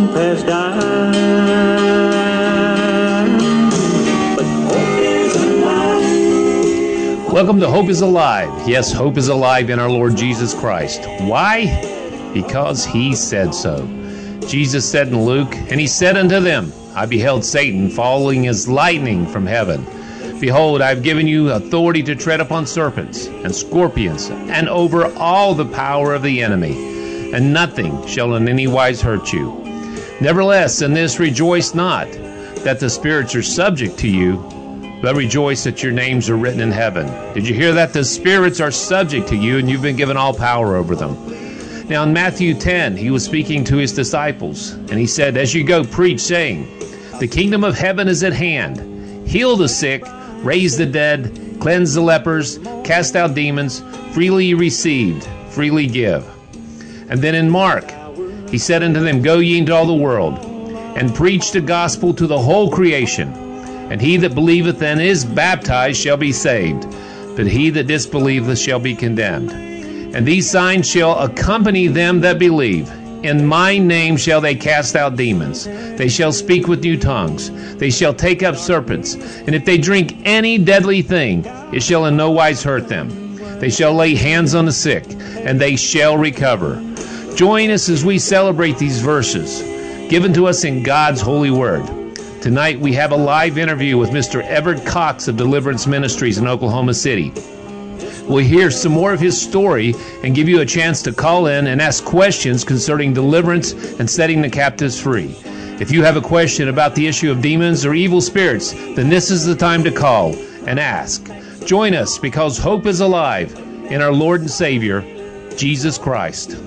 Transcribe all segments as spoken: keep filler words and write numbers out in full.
long past dime. But hope is alive. Welcome to Hope is Alive. Yes, hope is alive in our Lord Jesus Christ. Why? Because he said so. Jesus said in Luke, and he said unto them, I beheld Satan falling as lightning from heaven. Behold, I have given you authority to tread upon serpents and scorpions, and over all the power of the enemy, and nothing shall in any wise hurt you. Nevertheless, in this rejoice not, that the spirits are subject to you, but rejoice that your names are written in heaven. Did you hear that? The spirits are subject to you, and you've been given all power over them. Now in Matthew ten, he was speaking to his disciples, and he said, as you go, preach, saying, the kingdom of heaven is at hand. Heal the sick, raise the dead, cleanse the lepers, cast out demons. Freely you received, freely give. And then in Mark, he said unto them, go ye into all the world, and preach the gospel to the whole creation. And he that believeth and is baptized shall be saved, but he that disbelieveth shall be condemned. And these signs shall accompany them that believe. In my name shall they cast out demons. They shall speak with new tongues. They shall take up serpents. And if they drink any deadly thing, it shall in no wise hurt them. They shall lay hands on the sick, and they shall recover. Join us as we celebrate these verses given to us in God's holy word. Tonight we have a live interview with Mister Everett Cox of Deliverance Ministries in Oklahoma City. We'll hear some more of his story and give you a chance to call in and ask questions concerning deliverance and setting the captives free. If you have a question about the issue of demons or evil spirits, then this is the time to call and ask. Join us because hope is alive in our Lord and Savior, Jesus Christ.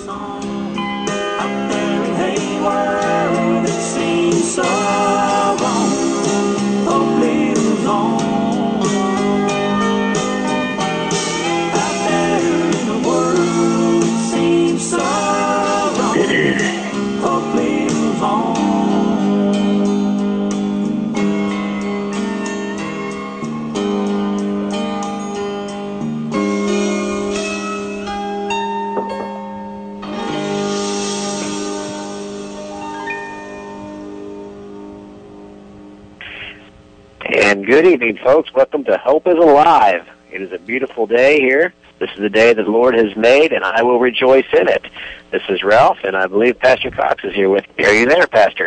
Good evening, folks. Welcome to Hope is Alive. It is a beautiful day here. This is the day that the Lord has made, and I will rejoice in it. This is Ralph, and I believe Pastor Cox is here with me. Are you there, Pastor?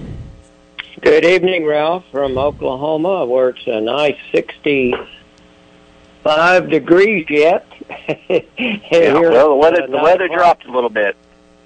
Good evening, Ralph, from Oklahoma, where it's a nice sixty-five degrees yet. Yeah, well, the weather, the weather dropped a little bit.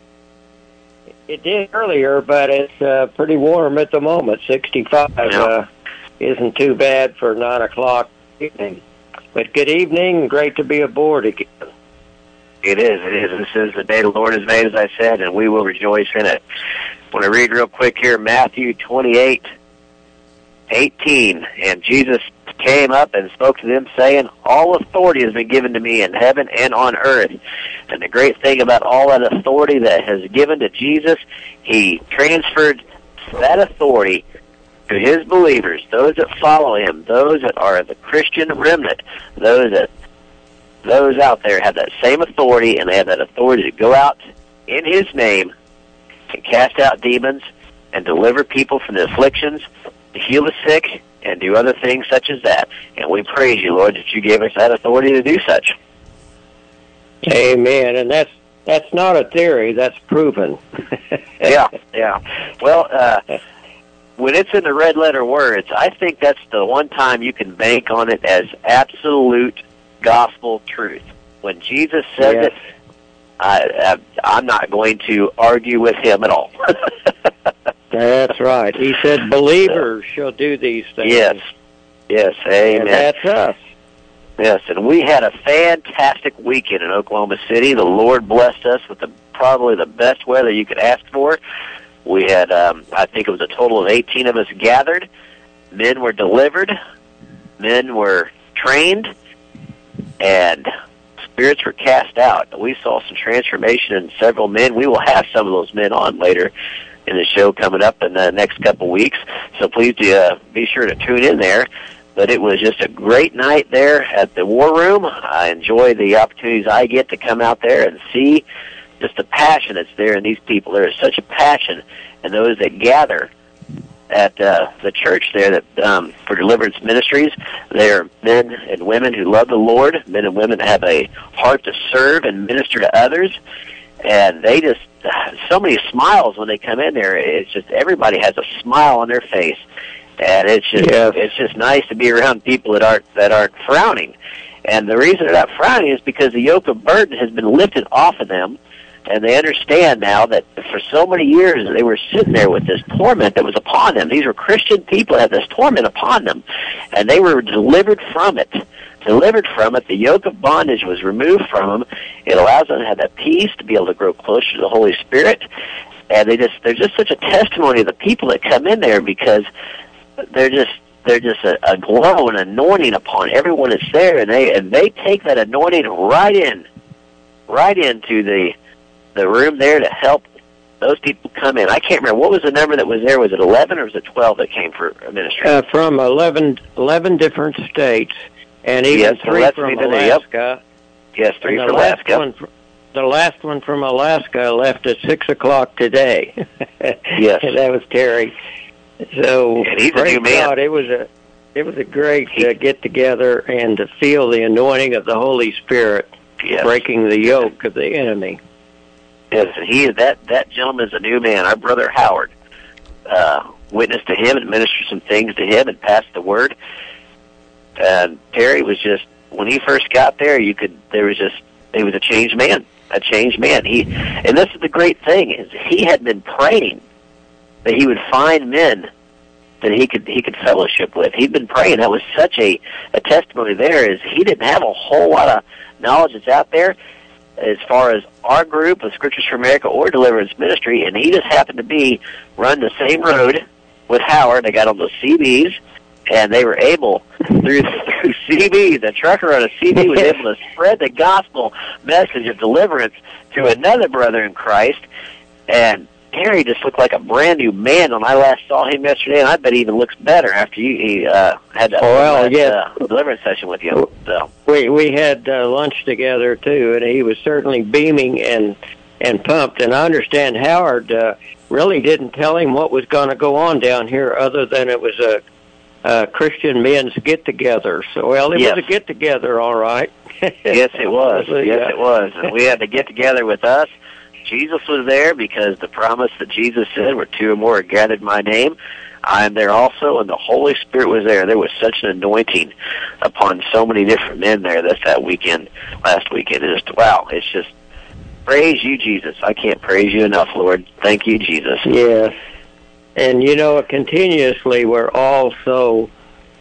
It did earlier, but it's uh, pretty warm at the moment, sixty-five. Yeah. Uh, isn't too bad for nine o'clock evening. But good evening, great to be aboard again. It is, it is. This is the day the Lord has made, as I said, and we will rejoice in it. I want to read real quick here, Matthew twenty-eight, eighteen. And Jesus came up and spoke to them, saying, all authority has been given to me in heaven and on earth. And the great thing about all that authority that has given to Jesus, he transferred that authority to his believers, those that follow him, those that are the Christian remnant, those that those out there have that same authority, and they have that authority to go out in his name and cast out demons and deliver people from the afflictions, to heal the sick, and do other things such as that. And we praise you, Lord, that you gave us that authority to do such. Amen. And that's that's not a theory, that's proven. yeah, yeah. Well, uh when it's in the red letter words, I think that's the one time you can bank on it as absolute gospel truth. When Jesus says yes. it, I, I, I'm not going to argue with him at all. That's right. He said believers uh, shall do these things. Yes, yes, amen. And that's us. Yes, and we had a fantastic weekend in Oklahoma City. The Lord blessed us with the, probably the best weather you could ask for. We had, um, I think it was a total of eighteen of us gathered. Men were delivered. Men were trained. And spirits were cast out. We saw some transformation in several men. We will have some of those men on later in the show coming up in the next couple of weeks. So please uh, be sure to tune in there. But it was just a great night there at the War Room. I enjoy the opportunities I get to come out there and see just the passion that's there in these people. There is such a passion in those that gather at uh, the church there that um, for Deliverance Ministries. They are men and women who love the Lord, men and women that have a heart to serve and minister to others, and they just, so many smiles when they come in there. It's just, everybody has a smile on their face, and it's just, yes. it's just nice to be around people that aren't, that aren't frowning. And the reason they're not frowning is because the yoke of burden has been lifted off of them, and they understand now that for so many years they were sitting there with this torment that was upon them. These were Christian people that had this torment upon them, and they were delivered from it. Delivered from it. The yoke of bondage was removed from them. It allows them to have that peace, to be able to grow closer to the Holy Spirit. And they just, there's just such a testimony of the people that come in there, because they're just, they're just a, a glow and anointing upon everyone that's there, and they, and they take that anointing right in, right into the, the room there to help those people come in. I can't remember. What was the number that was there? Was it eleven or was it twelve that came for ministry? Uh, from eleven, eleven different states, and even yes, three so from yep. Alaska. Yes, three and from the Alaska. Last one, the last one from Alaska left at six o'clock today. Yes. That was Terry. So, and he's a praise new man. God, it was a, it was a great uh, get-together, and to feel the anointing of the Holy Spirit yes. breaking the yoke of the enemy. Yes, and he that that gentleman is a new man. Our brother Howard uh, witnessed to him and ministered some things to him and passed the word. And Terry was just, when he first got there, you could there was just he was a changed man, a changed man. He and this is the great thing, is he had been praying that he would find men that he could he could fellowship with. He'd been praying. That was such a a testimony. There is he didn't have a whole lot of knowledge that's out there as far as our group of Scriptures for America or Deliverance Ministry, and he just happened to be run the same road with Howard. They got on those C Bs, and they were able, through, through C B, the trucker on a C B was able to spread the gospel message of deliverance to another brother in Christ, and Harry just looked like a brand new man when I last saw him yesterday, and I bet he even looks better after you, he uh, had that well, last, yeah. uh, deliverance session with you. So. We we had uh, lunch together too, and he was certainly beaming and and pumped. And I understand Howard uh, really didn't tell him what was going to go on down here, other than it was a, a Christian men's get together. So well, it yes. was a get together, all right. Yes, it was. So, yes, yeah. it was. And we had to get together with us. Jesus was there, because the promise that Jesus said, where two or more are gathered in my name, I am there also, and the Holy Spirit was there. There was such an anointing upon so many different men there this that weekend, last weekend. It's just, wow, it's just, praise you, Jesus. I can't praise you enough, Lord. Thank you, Jesus. Yes. And, you know, continuously we're all so,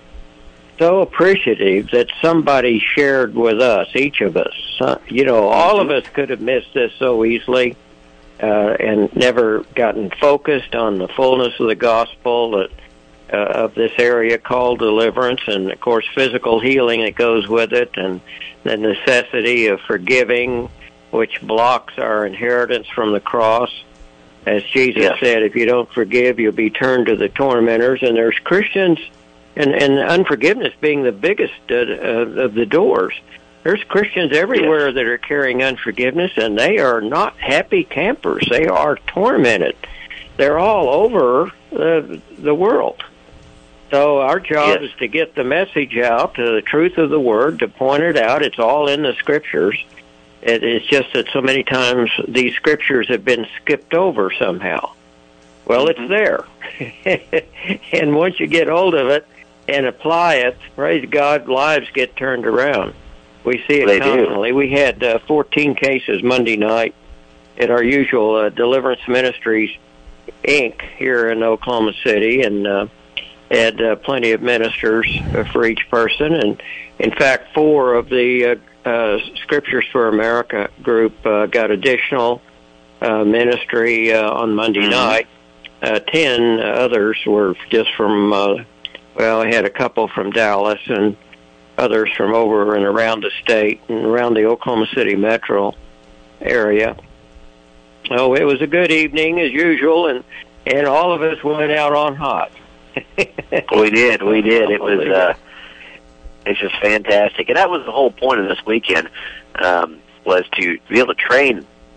so appreciative that somebody shared with us, each of us. Uh, you know, all of us could have missed this so easily uh, and never gotten focused on the fullness of the gospel that, uh, of this area called deliverance, and, of course, physical healing that goes with it, and the necessity of forgiving, which blocks our inheritance from the cross. As Jesus yes. said, if you don't forgive, you'll be turned to the tormentors. And there's Christians, and, and unforgiveness being the biggest uh, of the doors. There's Christians everywhere yes. that are carrying unforgiveness, and they are not happy campers. They are tormented. They're all over the, the world. So our job yes. is to get the message out, to the truth of the Word, to point it out. It's all in the Scriptures. It is just that so many times these Scriptures have been skipped over somehow. Well, mm-hmm. it's there. And once you get hold of it and apply it, praise God, lives get turned around. We see it they constantly. Do. We had uh, fourteen cases Monday night at our usual uh, Deliverance Ministries, Incorporated here in Oklahoma City, and uh, had uh, plenty of ministers uh, for each person. And, in fact, four of the uh, uh, Scriptures for America group uh, got additional uh, ministry uh, on Monday mm-hmm. night. Uh, ten others were just from, uh, well, I had a couple from Dallas and others from over and around the state and around the Oklahoma City metro area. Oh, it was a good evening as usual, and, and all of us went out on hot. we did, we did. It was uh, it's just fantastic, and that was the whole point of this weekend, um, was to be able to train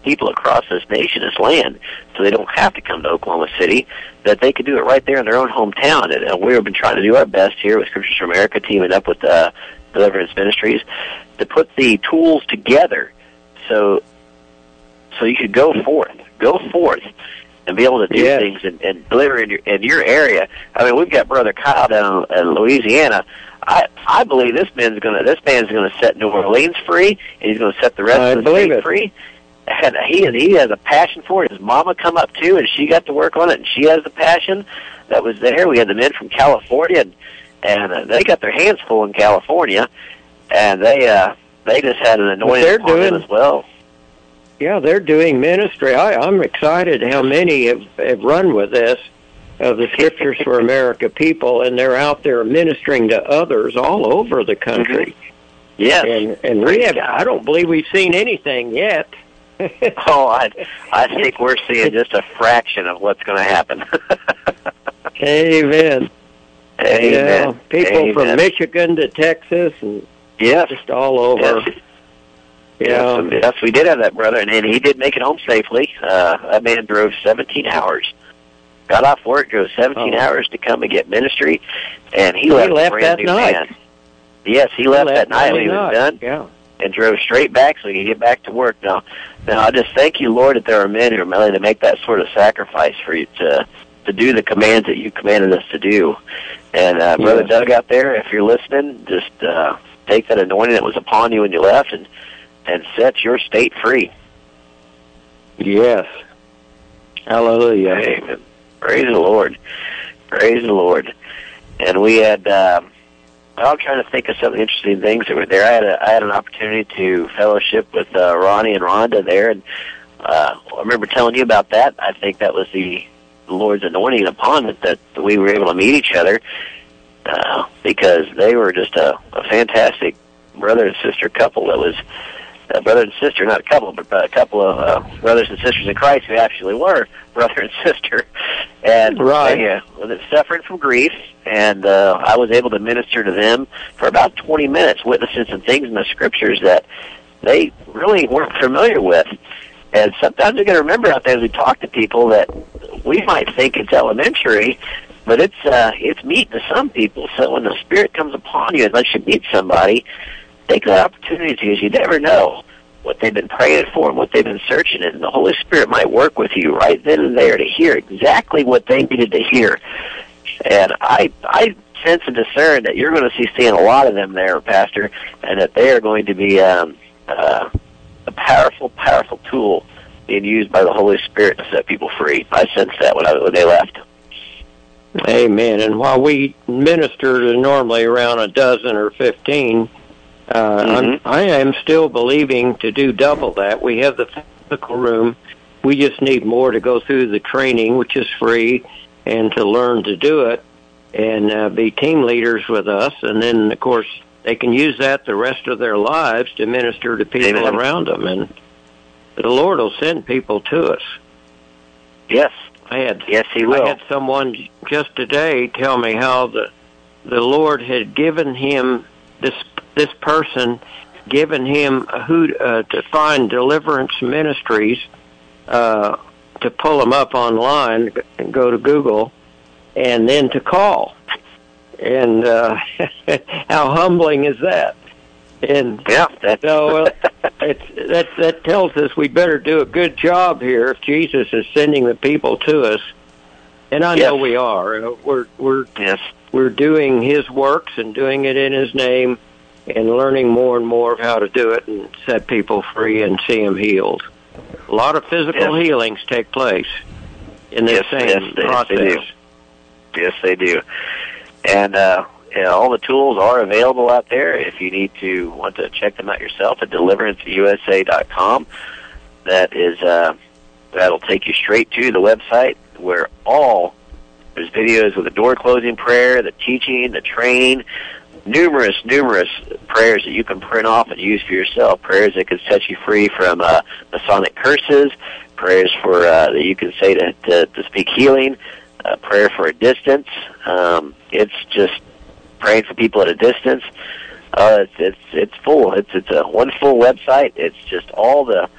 people across this nation, this land, so they don't have to come to Oklahoma City, that they could do it right there in their own hometown. And uh, we've been trying to do our best here with Scriptures for America, teaming up with uh, Deliverance Ministries, to put the tools together so so you could go forth, go forth, and be able to do yes. things and, and deliver in your, in your area. I mean, we've got Brother Kyle down in Louisiana. I I believe this man's gonna this man's gonna set New Orleans free, and he's gonna set the rest I of the state it. free. And he he has a passion for it. His mama come up too, and she got to work on it, and she has the passion that was there. We had the men from California, and and uh, they got their hands full in California, and they uh they just had an anointing upon them as well. Yeah, they're doing ministry. I, I'm excited how many have, have run with this, of the Scriptures for America people, and they're out there ministering to others all over the country. Mm-hmm. Yes. And, and we have, I don't believe we've seen anything yet. oh, I, I think we're seeing just a fraction of what's going to happen. Amen. Amen. Yeah, people Amen. from Michigan to Texas and yes. just all over. Yes. Yeah. Yes, yes, we did have that brother, and, and he did make it home safely. Uh, that man drove seventeen hours. Got off work, drove seventeen oh. hours to come and get ministry, and he, he left, left a brand that new night. man. Yes, he, he left, left that night when he was night. done, yeah. and drove straight back so he could get back to work. Now, now I just thank you, Lord, that there are men who are willing to make that sort of sacrifice for you to to do the commands that you commanded us to do. And uh, Brother yes. Doug out there, if you're listening, just uh, take that anointing that was upon you when you left and and set your state free. Yes. Hallelujah. Amen. Praise the Lord. Praise the Lord. And we had, um, I'm trying to think of some interesting things that were there. I had a, I had an opportunity to fellowship with uh, Ronnie and Rhonda there, and uh, I remember telling you about that. I think that was the Lord's anointing upon it, that we were able to meet each other, uh, because they were just a, a fantastic brother and sister couple that was Uh, brother and sister, not a couple, but a couple of uh, brothers and sisters in Christ who actually were brother and sister. And right. they uh, were suffering from grief, and uh, I was able to minister to them for about twenty minutes, witnessing some things in the Scriptures that they really weren't familiar with. And sometimes you got to remember out there as we talk to people that we might think it's elementary, but it's uh, it's meat to some people. So when the Spirit comes upon you and lets you meet somebody, take that opportunity, because you never know what they've been praying for and what they've been searching, and the Holy Spirit might work with you right then and there to hear exactly what they needed to hear. And I I sense and discern that you're going to see seeing a lot of them there, Pastor, and that they are going to be um, uh, a powerful, powerful tool being used by the Holy Spirit to set people free. I sensed that when, I, when they left. Amen. And while we minister to normally around a dozen or fifteen, Uh, mm-hmm. I'm, I am still believing to do double that. We have the physical room. We just need more to go through the training, which is free, and to learn to do it and uh, be team leaders with us. And then, of course, they can use that the rest of their lives to minister to people Amen. around them. And the Lord will send people to us. Yes. I had, yes, He will. I had someone just today tell me how the the Lord had given him this this person, given him who uh, to find deliverance ministries, uh, to pull them up online and go to Google, and then to call. And uh, how humbling is that? And yeah, that's so uh, it's, that that tells us we better do a good job here if Jesus is sending the people to us. And I yes. know we are. We're we're yes. we're doing His works and doing it in His name, and learning more and more of how to do it and set people free and see them healed. A lot of physical yes. healings take place in this yes, same yes, they, process. They do. Yes, they do. And uh, you know, all the tools are available out there. If you need to want to check them out yourself at deliverance u s a dot com, that is uh, that'll take you straight to the website where all there's videos with the door closing prayer, the teaching, the training. Numerous, numerous prayers that you can print off and use for yourself. Prayers that can set you free from uh, Masonic curses. Prayers for uh, that you can say to to, to speak healing. Uh, prayer for a distance. Um, it's just praying for people at a distance. Uh, it's it's it's full. It's it's a one full website. It's just all the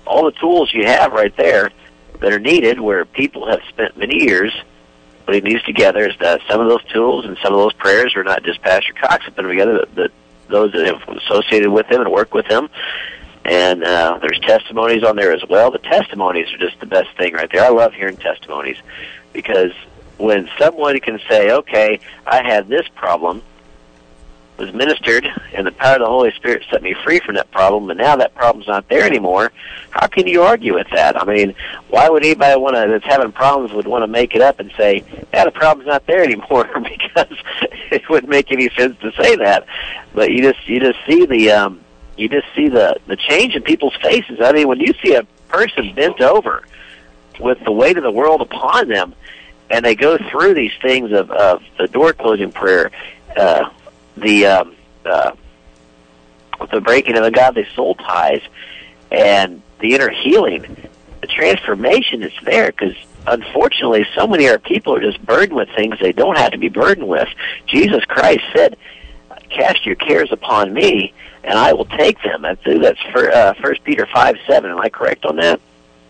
all the tools you have right there that are needed, where people have spent many years putting these together. Is that some of those tools and some of those prayers are not just Pastor Cox that put them together, but, but those that have associated with him and work with him. And uh, there's testimonies on there as well. The testimonies are just the best thing right there. I love hearing testimonies, because when someone can say, okay, I had this problem, was ministered, and the power of the Holy Spirit set me free from that problem, and now that problem's not there anymore, how can you argue with that? I mean, why would anybody want to, that's having problems would want to make it up and say, yeah, the problem's not there anymore, because it wouldn't make any sense to say that. But you just you just see the um, you just see the, the change in people's faces. I mean, when you see a person bent over with the weight of the world upon them, and they go through these things of, of the door closing prayer, uh, the um, uh, the breaking of the godly soul ties, and the inner healing, the transformation is there, because unfortunately so many of our people are just burdened with things they don't have to be burdened with. Jesus Christ said, cast your cares upon me, and I will take them. I think that's for, uh, First Peter five seven. Am I correct on that?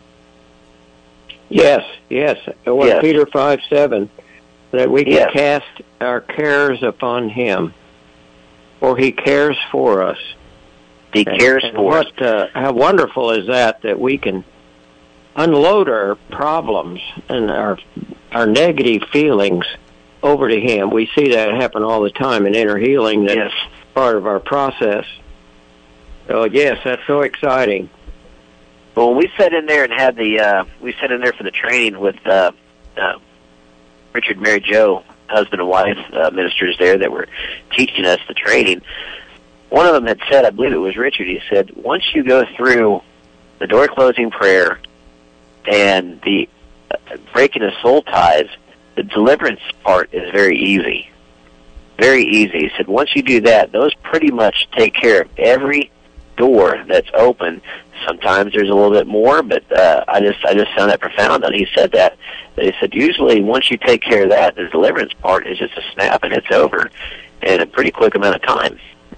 Yes, yes. It was yes. Peter five seven, that we can yes. cast our cares upon him, for he cares for us. He and, cares and for what, us. Uh, how wonderful is that, that we can unload our problems and our our negative feelings over to him. We see that happen all the time in inner healing. That's yes. part of our process. So, yes, that's so exciting. Well, when we sat in there and had the, uh, we sat in there for the training with uh, uh, Richard and Mary Jo, husband and wife uh, ministers there that were teaching us the training. One of them had said, I believe it was Richard, he said, once you go through the door closing prayer and the uh, breaking of soul ties, the deliverance part is very easy. Very easy. He said, once you do that, those pretty much take care of every door that's open. Sometimes there's a little bit more, but uh, I just I just found that profound that he said that. That he said, usually once you take care of that, the deliverance part is just a snap and it's over in a pretty quick amount of time.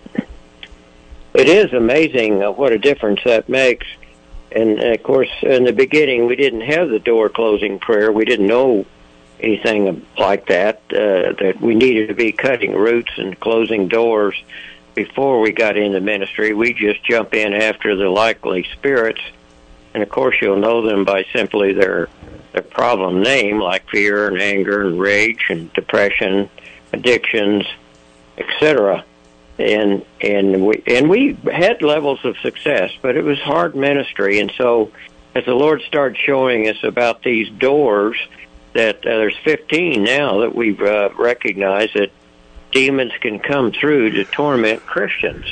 It is amazing uh, what a difference that makes. And, uh, of course, in the beginning, we didn't have the door closing prayer. We didn't know anything like that, uh, that we needed to be cutting roots and closing doors before we got into ministry. We just jump in after the likely spirits. And, of course, you'll know them by simply their their problem name, like fear and anger and rage and depression, addictions, et cetera. And and we and we had levels of success, but it was hard ministry. And so, as the Lord started showing us about these doors, that uh, there's fifteen now that we've uh, recognized that demons can come through to torment Christians.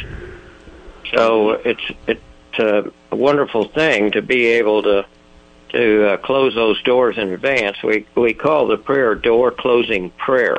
So it's it's a wonderful thing to be able to to uh, close those doors in advance. We we call the prayer door closing prayer,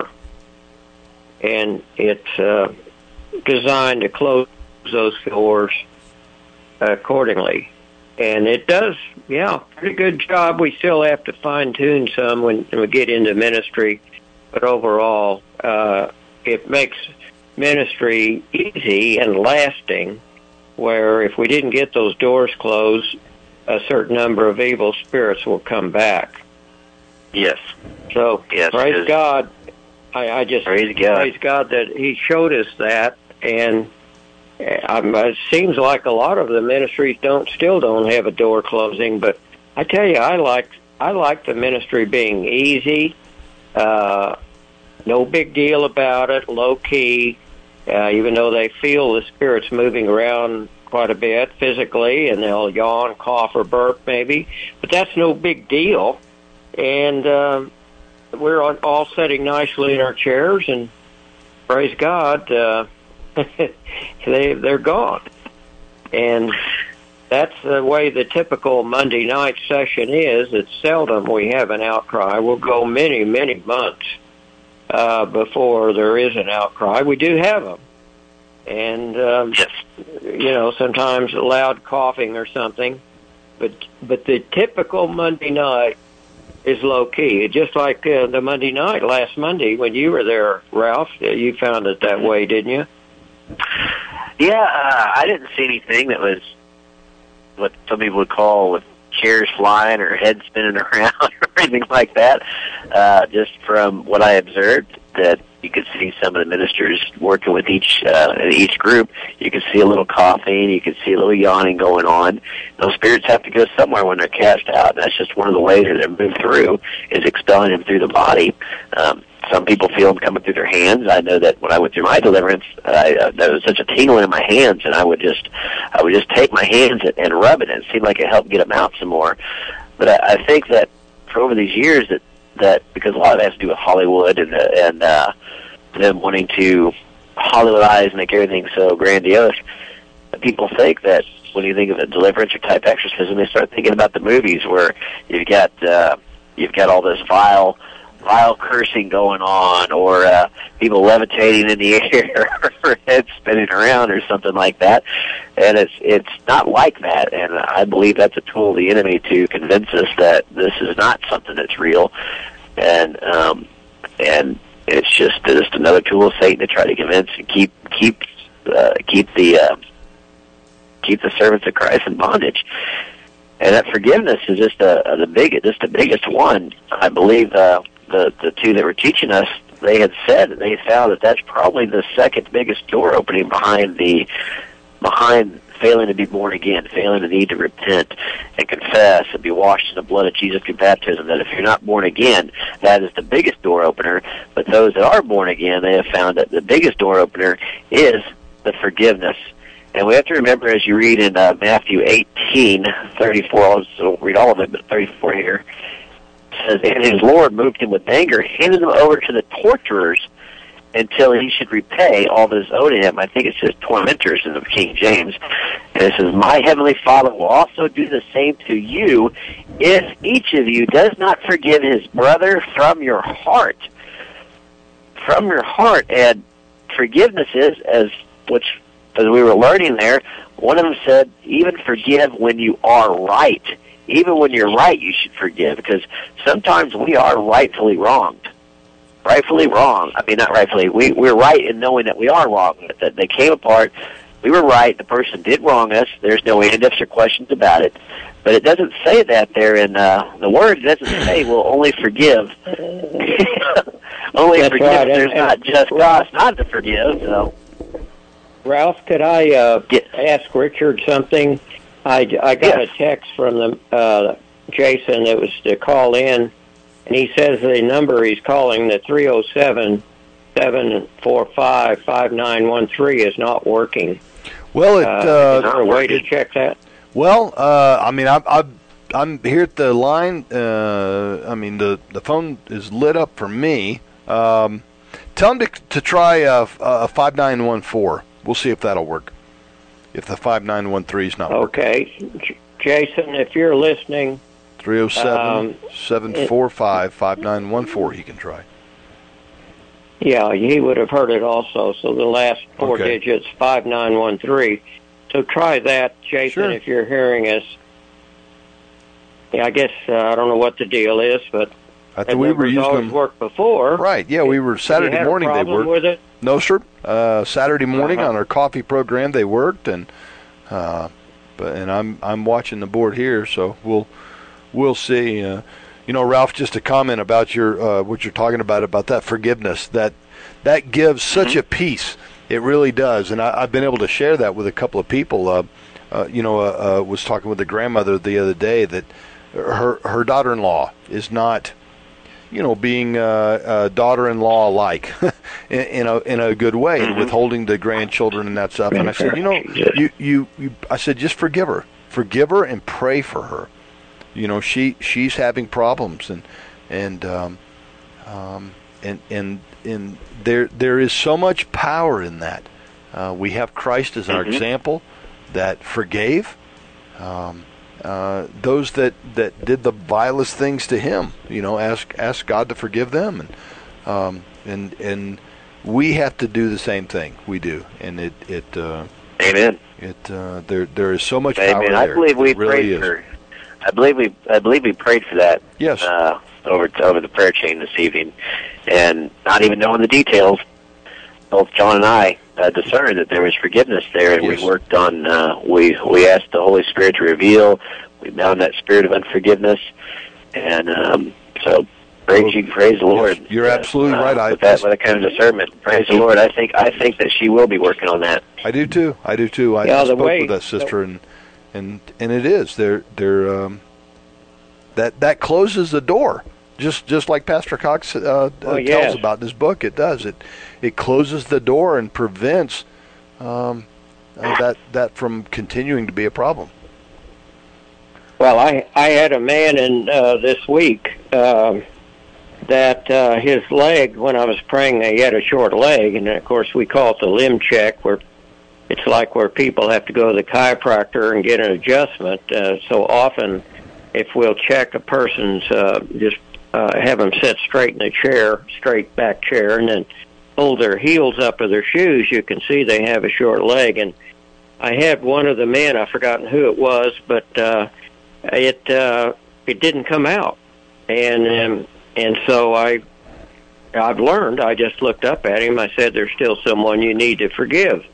and it's uh, designed to close those doors accordingly. And it does, yeah, pretty good job. We still have to fine tune some when we get into ministry, but overall, uh, it makes ministry easy and lasting, where if we didn't get those doors closed, a certain number of evil spirits will come back. Yes. So, yes, praise God. I, I just praise God. praise God that He showed us that, and um, it seems like a lot of the ministries don't still don't have a door closing. But I tell you, I like I like the ministry being easy, uh, no big deal about it, low key. Uh, even though they feel the spirits moving around quite a bit physically, and they'll yawn, cough, or burp maybe, but that's no big deal. And uh, we're all sitting nicely in our chairs, and praise God, uh, they, they're gone. And that's the way the typical Monday night session is. It's seldom we have an outcry. We'll go many, many months uh, before there is an outcry. We do have them. And, um, yes. you know, sometimes loud coughing or something. But but the typical Monday night is low-key. Just like uh, the Monday night last Monday when you were there, Ralph, you found it that way, didn't you? Yeah, uh, I didn't see anything that was what some people would call with chairs flying or heads spinning around or anything like that. Uh, just from what I observed, that you could see some of the ministers working with each uh, each group. You could see a little coughing. You could see a little yawning going on. Those spirits have to go somewhere when they're cast out. That's just one of the ways that they're moved through, is expelling them through the body. Um, some people feel them coming through their hands. I know that when I went through my deliverance, I, uh, there was such a tingling in my hands, and I would just, I would just take my hands and, and rub it, and it seemed like it helped get them out some more. But I, I think that for over these years, that that because a lot of it has to do with Hollywood and uh, and uh, them wanting to Hollywoodize and make everything so grandiose, people think that when you think of a deliverance or type exorcism, they start thinking about the movies where you've got uh, you've got all this vile. vile cursing going on, or uh, people levitating in the air, or heads spinning around, or something like that. And it's it's not like that. And I believe that's a tool of the enemy to convince us that this is not something that's real. And um, and it's just just another tool of Satan to try to convince and keep keep uh, keep the uh, keep the servants of Christ in bondage. And that forgiveness is just a, a, the big just the biggest one. I believe. Uh, The, the two that were teaching us, they had said that they found that that's probably the second biggest door opening behind the behind failing to be born again, failing to need to repent and confess and be washed in the blood of Jesus through baptism. That if you're not born again, that is the biggest door opener. But those that are born again, they have found that the biggest door opener is the forgiveness. And we have to remember, as you read in uh, Matthew eighteen thirty-four, I'll just read all of it, but thirty-four here. Says, and his Lord moved him with anger, handed him over to the torturers until he should repay all that is owed to him. I think it says tormentors in the King James. And it says, my heavenly Father will also do the same to you if each of you does not forgive his brother from your heart. From your heart. And forgiveness is, as which as we were learning there, one of them said, even forgive when you are right. Even when you're right, you should forgive, because sometimes we are rightfully wronged. Rightfully wrong. I mean, not rightfully. We, we're right in knowing that we are wrong, that they came apart. We were right. The person did wrong us. There's no ifs or questions about it. But it doesn't say that there in uh, the Word. It doesn't say we'll only forgive. only That's forgive right. if there's and, not and just Ralph, cause not to forgive. So. Ralph, could I uh, Yes. ask Richard something? I, I got Yes. a text from the uh, Jason that was to call in, and he says the number he's calling, the three oh seven, seven four five, five nine one three, is not working. Well, it. Uh, Uh, is there a way to check that? well, uh, I mean, I, I, I'm here at the line. Uh, I mean, the, the phone is lit up for me. Um, tell him to, to try a, a five nine one four. We'll see if that'll work. If the five nine one three is not working. Okay. J- Jason, if you're listening, three oh seven, Um, seven four five, five nine one four he can try. yeah, he would have heard it also. So the last four Okay. digits, five nine one three. So try that, Jason, Sure. if you're hearing us. Yeah, I guess uh, I don't know what the deal is, but I that think we were number's using always them. worked before. Right, yeah, we were Saturday you had morning a they problem worked. with it? No, sir. Uh, Saturday morning Uh-huh. on our coffee program they worked, and uh, but and I'm I'm watching the board here, so we'll we'll see. Uh, you know, Ralph, just a comment about your uh, what you're talking about about that forgiveness. That that gives such Mm-hmm. a peace. It really does, and I, I've been able to share that with a couple of people. Uh, uh, you know, uh, uh, was talking with the grandmother the other day that her her daughter-in-law is not, you know, being uh, uh, daughter-in-law like in, in a in a good way, and withholding the grandchildren and that stuff. And I said, you know, you, you you I said, just forgive her, forgive her, and pray for her. You know, she she's having problems, and and um, um, and and and there there is so much power in that. Uh, we have Christ as our Mhm. example that forgave. Um, Uh, those that, that did the vilest things to him, you know, ask ask God to forgive them, and um, and and we have to do the same thing. We do, and it it uh, Amen. it uh, there there is so much Amen. power I there. believe we It really prayed is. for. I believe we. I believe we prayed for that. Yes. Uh, over over the prayer chain this evening, and not even knowing the details, both John and I uh, discerned that there was forgiveness there, and Yes. we worked on. Uh, we we asked the Holy Spirit to reveal. We bound that spirit of unforgiveness, and um, so praise you, praise the Lord. Yes, you're absolutely uh, right. I- with that, with that kind of discernment, praise the Lord. I think I think that she will be working on that. I do too. I do too. I, Yeah, I the spoke way- with that sister, and and and it is they're they're um, that that closes the door. Just just like Pastor Cox uh, Oh, uh, yes. tells about in his book, it does. It it closes the door and prevents um, uh, that that from continuing to be a problem. Well, I I had a man in uh, this week um, that uh, his leg, when I was praying, he had a short leg, and of course we call it the limb check, where it's like where people have to go to the chiropractor and get an adjustment. Uh, so often, if we'll check a person's, uh, just uh, have them sit straight in a chair, straight back chair, and then pull their heels up of their shoes, you can see they have a short leg. And I had one of the men, I've forgotten who it was, but uh, it uh, it didn't come out, and um, and so I I've learned. I just looked up at him. I said, "There's still someone you need to forgive."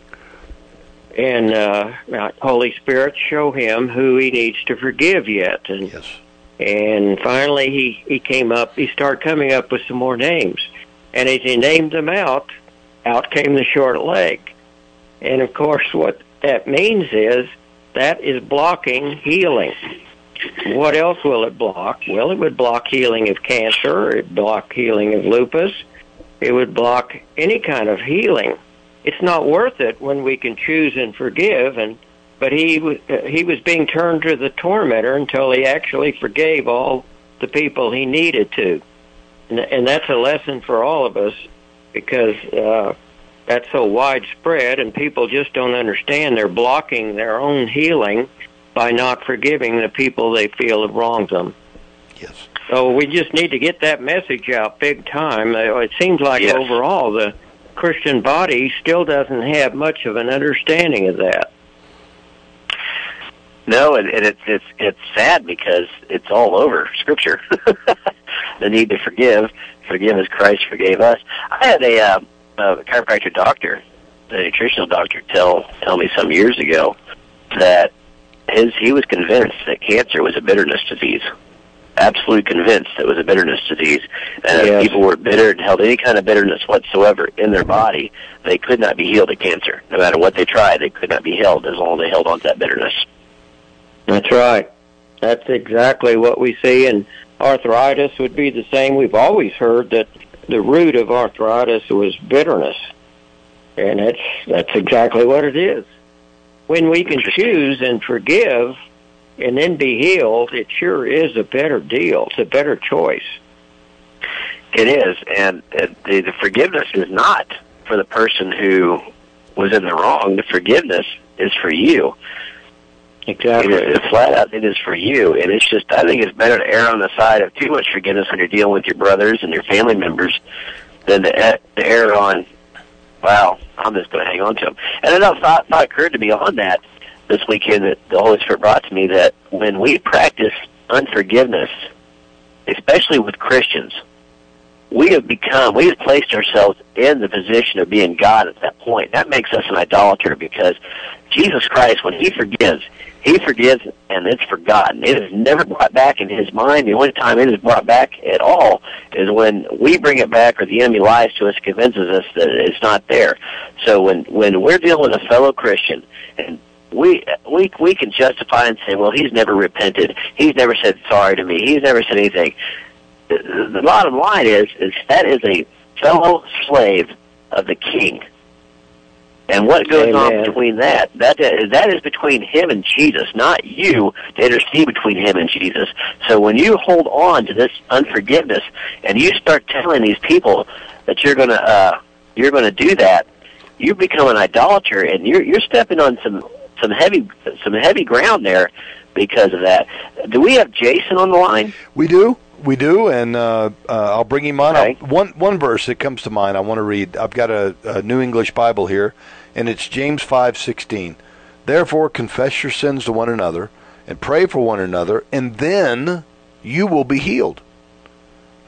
And uh, Holy Spirit, show him who he needs to forgive yet. And Yes. and finally, he, he came up, he started coming up with some more names. And as he named them out, out came the short leg. And of course, what that means is that is blocking healing. What else will it block? Well, it would block healing of cancer, it would block healing of lupus, it would block any kind of healing. It's not worth it when we can choose and forgive, and but he was uh, he was being turned to the tormentor until he actually forgave all the people he needed to, and, and that's a lesson for all of us, because uh, that's so widespread, and people just don't understand. They're blocking their own healing by not forgiving the people they feel have wronged them. Yes. So we just need to get that message out big time. Uh, It seems like Yes. overall the Christian body still doesn't have much of an understanding of that. No, and, and it's it's it's sad because it's all over Scripture. The need to forgive, forgive as Christ forgave us. I had a, uh, a chiropractor doctor, a nutritional doctor, tell tell me some years ago that his he was convinced that cancer was a bitterness disease. Absolutely convinced it was a bitterness disease. And Yes. if people were bitter and held any kind of bitterness whatsoever in their body, they could not be healed of cancer. No matter what they tried, they could not be healed as long as they held on to that bitterness. That's right. That's exactly what we see, and arthritis would be the same. We've always heard that the root of arthritis was bitterness, and that's that's exactly what it is. When we can choose and forgive and then be healed, it sure is a better deal. It's a better choice. It is, and uh, the, the forgiveness is not for the person who was in the wrong. The forgiveness is for you. Exactly. It is flat out. It is for you, and it's just. I think it's better to err on the side of too much forgiveness when you're dealing with your brothers and your family members than to, to err on, wow, I'm just going to hang on to them. And another thought, thought occurred to me on that this weekend that the Holy Spirit brought to me, that when we practice unforgiveness, especially with Christians, we have become, we have placed ourselves in the position of being God at that point. That makes us an idolater, because Jesus Christ, when He forgives, He forgives and it's forgotten. It is never brought back in His mind. The only time it is brought back at all is when we bring it back, or the enemy lies to us, convinces us that it's not there. So when, when we're dealing with a fellow Christian, and we we we can justify and say, well, he's never repented. He's never said sorry to me. He's never said anything. The, the bottom line is, is that is a fellow slave of the King. And what goes Amen. on between that? That that is between him and Jesus, not you to intercede between him and Jesus. So when you hold on to this unforgiveness and you start telling these people that you're gonna uh, you're gonna do that, you become an idolater, and you're you're stepping on some some heavy some heavy ground there because of that. Do we have Jason on the line? We do. We do, and uh, uh, I'll bring him on. Okay. I'll, one one verse that comes to mind I want to read. I've got a, a New English Bible here, and it's James five sixteen. Therefore, confess your sins to one another, and pray for one another, and then you will be healed.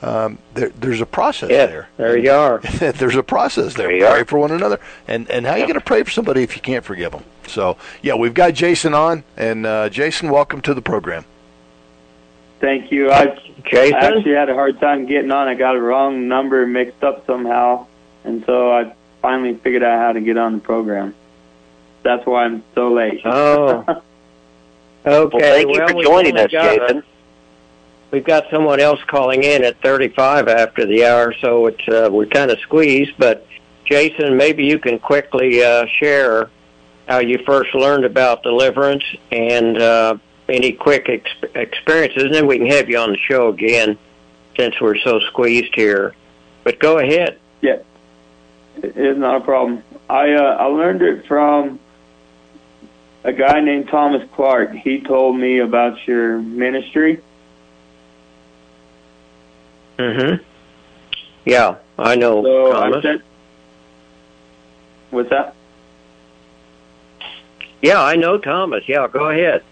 um, there, there's a process Yes, there. there you are. There's a process there. There you Pray are. for one another. And and how are you going to pray for somebody if you can't forgive them? So, yeah, we've got Jason on. And, uh, Jason, welcome to the program. Thank you. I, Jason? I actually had a hard time getting on. I got a wrong number mixed up somehow, and so I finally figured out how to get on the program. That's why I'm so late. Oh. Okay. Well, thank you for we've joining only us, got a- Jason. We've got someone else calling in at thirty-five after the hour, so it's uh, we're kind of squeezed. But, Jason, maybe you can quickly uh, share how you first learned about deliverance and uh, any quick ex- experiences, and then we can have you on the show again since we're so squeezed here. But go ahead. Yeah, it- it's not a problem. I uh, I learned it from a guy named Thomas Clark. He told me about your ministry. Mm-hmm. Yeah, I know, So Thomas. I said, what's that? Yeah, I know Thomas. Yeah, go ahead.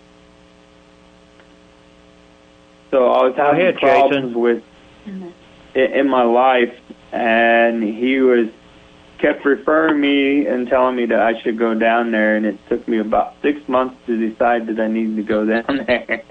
So I was Go having ahead, problems Jason. with in, in my life, and he was kept referring me and telling me that I should go down there, and it took me about six months to decide that I needed to go down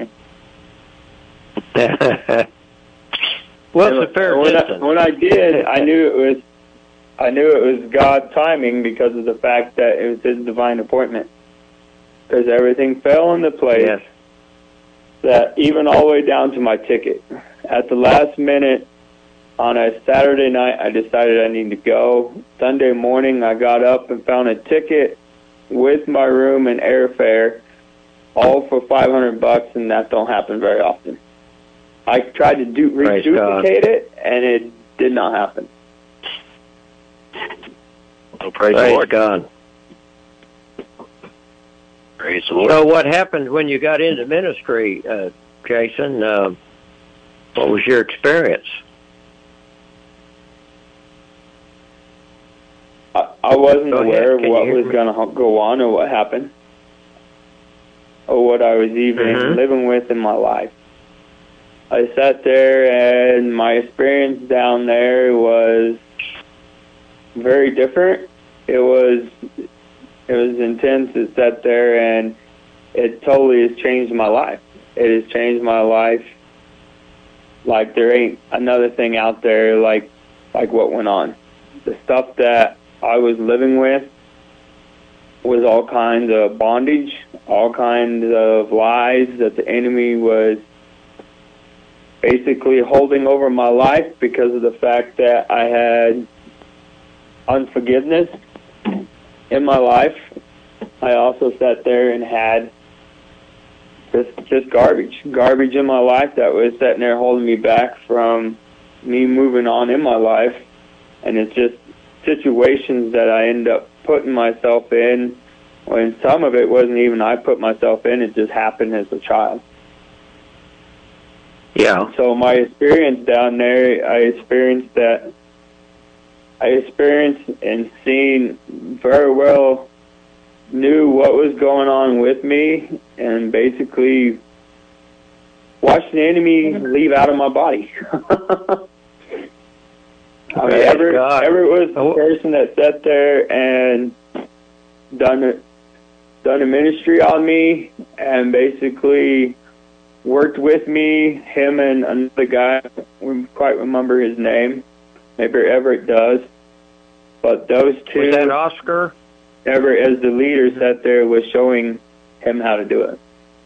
there. Well, it's a fair when distance. I, when I did, I knew it was I knew it was God's timing because of the fact that it was His divine appointment. Because everything fell into place. Yes. That even all the way down to my ticket. At the last minute, on a Saturday night, I decided I needed to go. Sunday morning, I got up and found a ticket with my room and airfare, all for five hundred bucks, and that don't happen very often. I tried to do, Praise God. reduplicate it, and it did not happen. Oh, praise, the Praise Lord. God. Praise the Lord. So what happened when you got into ministry, uh, Jason? Uh, what was your experience? I, I wasn't Go ahead. aware of Can what you hear was me? going to go on or what happened or what I was even Mhm. living with in my life. I sat there, and my experience down there was very different. It was it was intense. It sat there, and it totally has changed my life. It has changed my life like there ain't another thing out there like like what went on. The stuff that I was living with was all kinds of bondage, all kinds of lies that the enemy was basically holding over my life because of the fact that I had unforgiveness in my life. I also sat there and had just just garbage, garbage in my life that was sitting there holding me back from me moving on in my life. And it's just situations that I end up putting myself in when some of it wasn't even I put myself in, it just happened as a child. Yeah. So my experience down there, I experienced that. I experienced and seen very well, knew what was going on with me, and basically watched the enemy leave out of my body. I mean, Praise ever, God. ever was the Oh. person that sat there and done it, done a ministry on me, and basically worked with me, him and another guy, I don't quite remember his name, maybe Everett does, but those two, Was that Oscar? Everett as the leader sat there was showing him how to do it.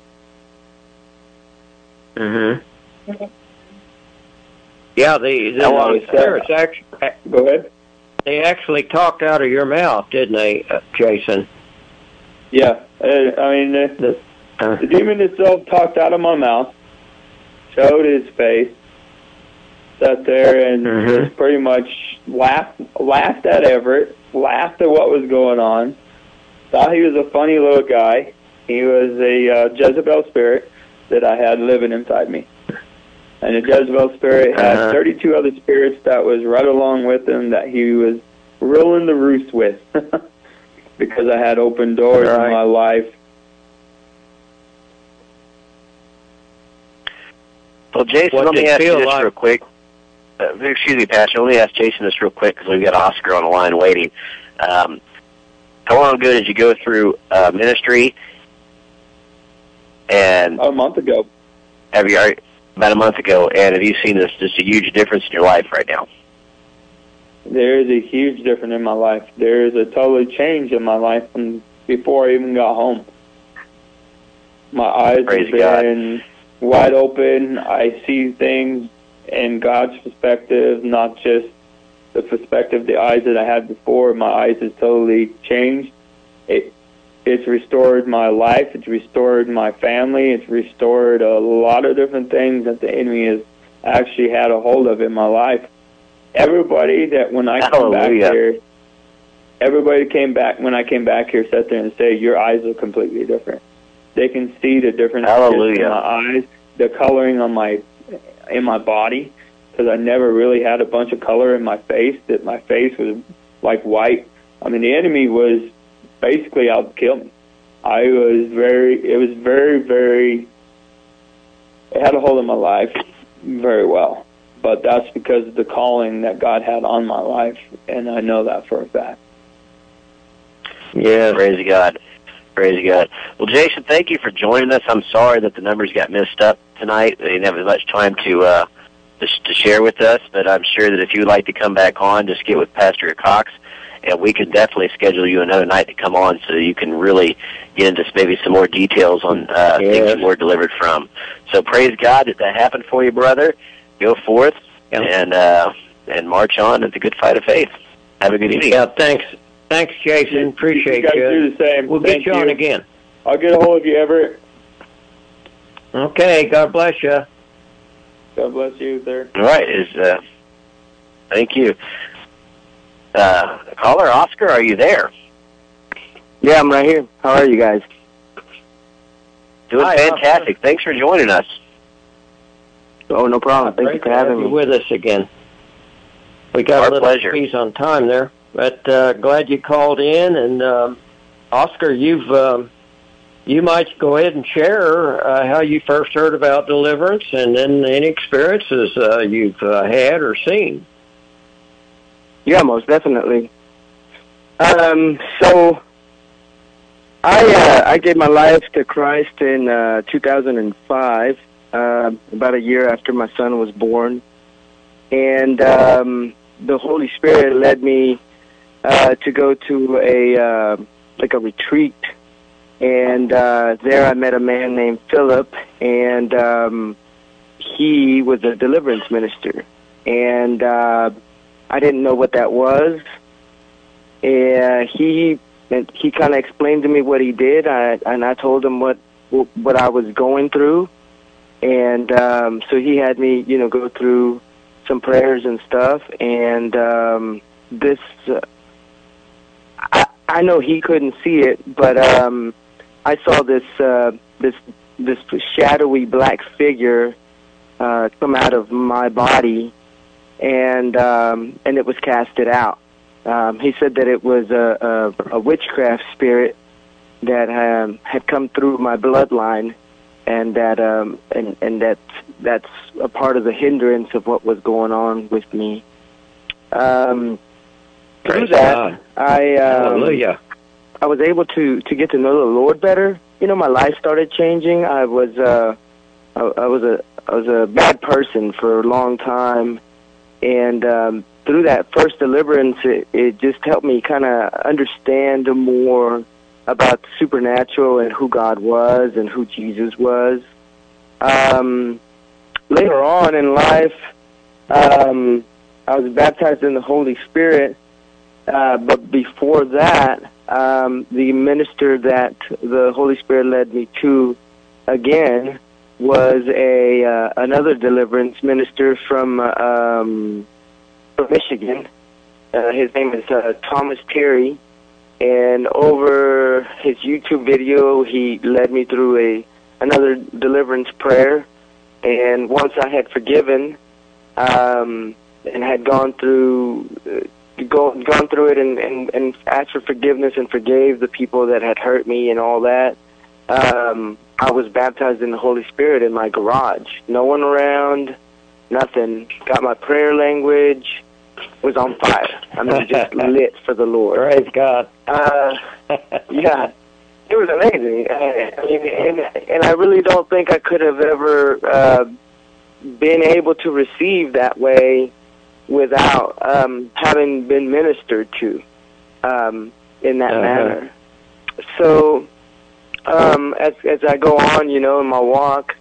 Mm-hmm. Yeah, the, the How long is that? spirits actually, Go ahead. they actually talked out of your mouth, didn't they, uh, Jason? Yeah, uh, I mean, the, The, uh, the demon itself talked out of my mouth, showed his face, sat there and Mhm. just pretty much laughed, laughed at Everett, laughed at what was going on, thought he was a funny little guy. He was a uh, Jezebel spirit that I had living inside me. And the Jezebel spirit had Uh-huh. thirty-two other spirits that was right along with him that he was ruling the roost with. Because I had open doors Right. in my life. Well, Jason, What let me did it ask you feel this like? real quick. uh, excuse me, Pastor, let me ask Jason this real quick because we've got Oscar on the line waiting. Um, how long ago did you go through uh, ministry? And A month ago. have you about a month ago? And have you seen this just a huge difference in your life right now? There is a huge difference in my life. There is a total change in my life from before I even got home. My eyes Praise have been God. wide open. I see things in God's perspective, not just the perspective, the eyes that I had before. My eyes have totally changed. It, it's restored my life. It's restored my family. It's restored a lot of different things that the enemy has actually had a hold of in my life. Everybody that when I came back Hallelujah. here, everybody came back when I came back here sat there and say, your eyes are completely different. They can see the difference Hallelujah. in my eyes, the coloring on my in my body, because I never really had a bunch of color in my face. That my face was like white. I mean, the enemy was basically out to kill me. I was very. It was very, very. It had a hold of my life very well. But that's because of the calling that God had on my life, and I know that for a fact. Yeah. Praise God. Praise God. Well, Jason, thank you for joining us. I'm sorry that the numbers got messed up tonight. They didn't have as much time to uh, to, to share with us, but I'm sure that if you'd like to come back on, just get with Pastor Cox, and we could definitely schedule you another night to come on so you can really get into maybe some more details on uh, Yes. things you were delivered from. So praise God that that happened for you, brother. Go forth Yeah. and uh, and march on at the good fight of faith. Have a good evening. Yeah, thanks. Thanks, Jason. Appreciate you. guys you. do the same. We'll Thank get you on you. again. I'll get a hold of you, Everett. Okay, God bless you. God bless you, sir. All right. Is uh, thank you. Uh, caller Oscar, are you there? Yeah, I'm right here. How are you guys? Doing Hi, fantastic. Thanks for joining us. Oh, no problem. Thank you Great for to have having you me. with us again. We got Our a little pleasure. piece on time there, but uh, glad you called in. And um, Oscar, you've um, you might go ahead and share uh, how you first heard about deliverance, and then any experiences uh, you've uh, had or seen. Yeah, most definitely. Um, so I uh, I gave my life to Christ in uh, two thousand five, uh, about a year after my son was born, and um, the Holy Spirit led me uh, to go to a uh, like a retreat, and uh, there I met a man named Philip, and um, he was a deliverance minister, and uh, I didn't know what that was. And he and he kind of explained to me what he did, I, and I told him what what I was going through, and um, so he had me, you know, go through some prayers and stuff. And um, this, uh, I I know he couldn't see it, but um, I saw this uh, this this shadowy black figure uh, come out of my body, and um, and it was casted out. Um, he said that it was a, a, a witchcraft spirit that um, had come through my bloodline, and that um, and and that that's a part of the hindrance of what was going on with me. Um, through Praise that, God. I um, Hallelujah. I was able to to get to know the Lord better. You know, my life started changing. I was uh, I, I was a I was a bad person for a long time, and um, through that first deliverance, it, it just helped me kind of understand more about the supernatural and who God was and who Jesus was. Um, later on in life, um, I was baptized in the Holy Spirit, uh, but before that, um, the minister that the Holy Spirit led me to again was a uh, another deliverance minister from uh, um, from Michigan. Uh, his name is uh, Thomas Terry, and over his YouTube video, he led me through a another deliverance prayer. And once I had forgiven um, and had gone through uh, go, gone through it and, and, and asked for forgiveness and forgave the people that had hurt me and all that, um, I was baptized in the Holy Spirit in my garage. No one around. nothing. Got my prayer language, was on fire. I mean, just lit for the Lord. Praise God. Uh, yeah, it was amazing. I mean, and, and I really don't think I could have ever uh, been able to receive that way without um, having been ministered to um, in that Uh-huh. manner. So um, as as I go on, you know, in my walk,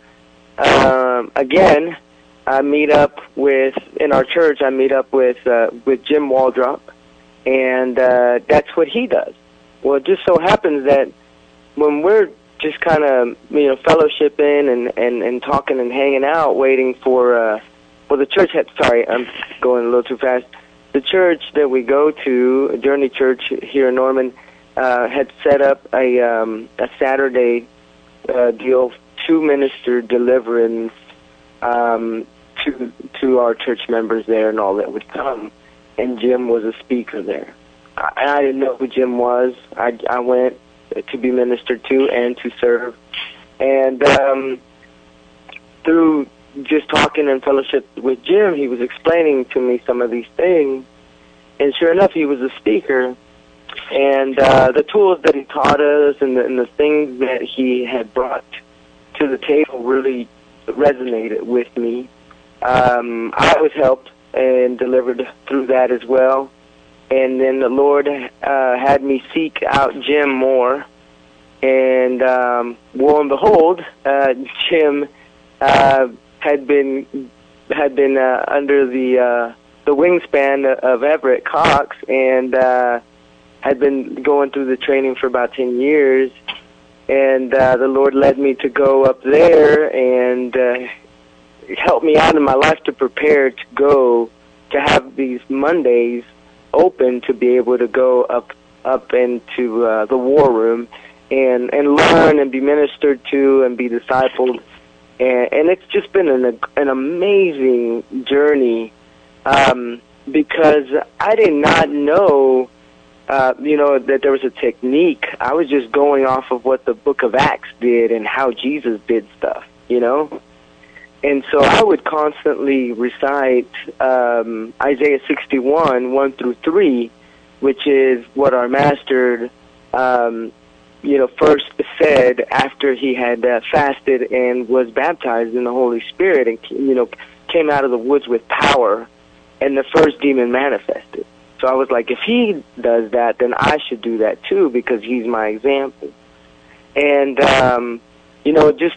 um, again, I meet up with, in our church, I meet up with uh, with Jim Waldrop, and uh, that's what he does. Well, it just so happens that when we're just kind of, you know, fellowshipping and, and, and talking and hanging out, waiting for, uh, well, the church had, sorry, I'm going a little too fast. The church that we go to, Journey Church here in Norman, uh, had set up a, um, a Saturday uh, deal to minister deliverance um, to to our church members there and all that would come. And Jim was a speaker there. I, I didn't know who Jim was. I, I went to be ministered to and to serve. And um, through just talking and fellowship with Jim, he was explaining to me some of these things. And sure enough, he was a speaker. And uh, the tools that he taught us and the, and the things that he had brought to the table really resonated with me. Um, I was helped and delivered through that as well. And then the Lord uh, had me seek out Jim more. And um, lo and behold, uh, Jim uh, had been had been uh, under the uh, the wingspan of Everett Cox, and uh, had been going through the training for about ten years. And uh, the Lord led me to go up there and uh, help me out in my life to prepare to go to have these Mondays open to be able to go up up into uh, the war room and and learn and be ministered to and be discipled. And, and it's just been an an amazing journey um, because I did not know, uh, you know, that there was a technique. I was just going off of what the Book of Acts did and how Jesus did stuff, you know. And so I would constantly recite um, Isaiah sixty-one, one through three, which is what our master, um, you know, first said after he had uh, fasted and was baptized in the Holy Spirit and, you know, came out of the woods with power, and the first demon manifested. So I was like, if he does that, then I should do that too, because he's my example. And, um, you know, just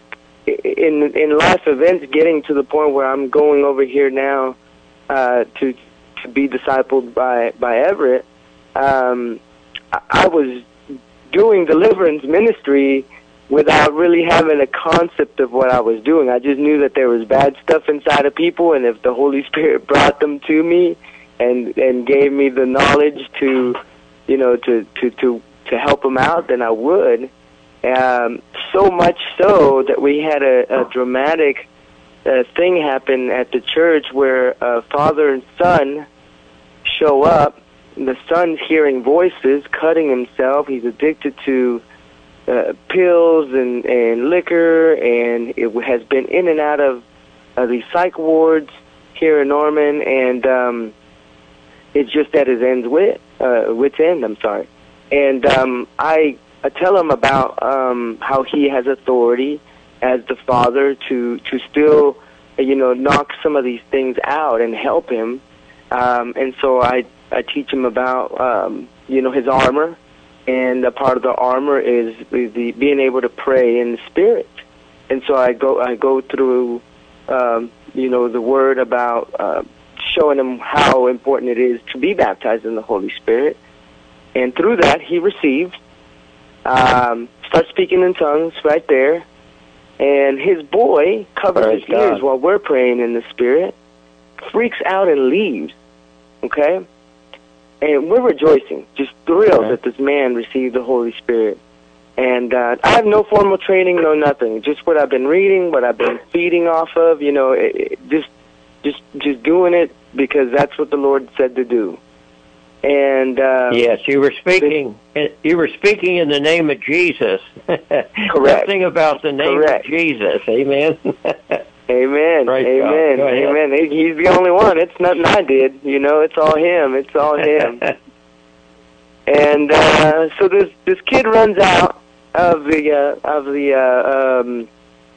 in in life events, getting to the point where I'm going over here now uh, to to be discipled by by Everett, um, I, I was doing deliverance ministry without really having a concept of what I was doing. I just knew that there was bad stuff inside of people, and if the Holy Spirit brought them to me and and gave me the knowledge to, you know, to to to to help them out, then I would. Um, so much so that we had a, a dramatic uh, thing happen at the church where uh, father and son show up. The son's hearing voices, cutting himself. He's addicted to uh, pills and, and liquor, and it has been in and out of uh, these psych wards here in Norman, and um, it's just at his end's wit, uh, wit's end, I'm sorry. And um, I... I tell him about um, how he has authority as the father to to still, you know, knock some of these things out and help him. Um, and so I I teach him about um, you know, his armor, and a part of the armor is the, the being able to pray in the Spirit. And so I go I go through um, you know, the word about uh, showing him how important it is to be baptized in the Holy Spirit, and through that he received. Um, starts speaking in tongues right there, and his boy covers Praise his ears God. while we're praying in the Spirit, freaks out and leaves, okay? And we're rejoicing, just thrilled Okay. that this man received the Holy Spirit. And uh, I have no formal training, no nothing, just what I've been reading, what I've been feeding off of, you know, it, it, just, just, just doing it because that's what the Lord said to do. And uh, yes, you were speaking. You were speaking in the name of Jesus. Correct. Nothing about the name Correct. of Jesus. Amen. Amen. Praise Amen. God. Go ahead. Amen. He- He's the only one. It's nothing I did. You know, it's all him. It's all him. And uh, so this this kid runs out of the uh, of the uh, um,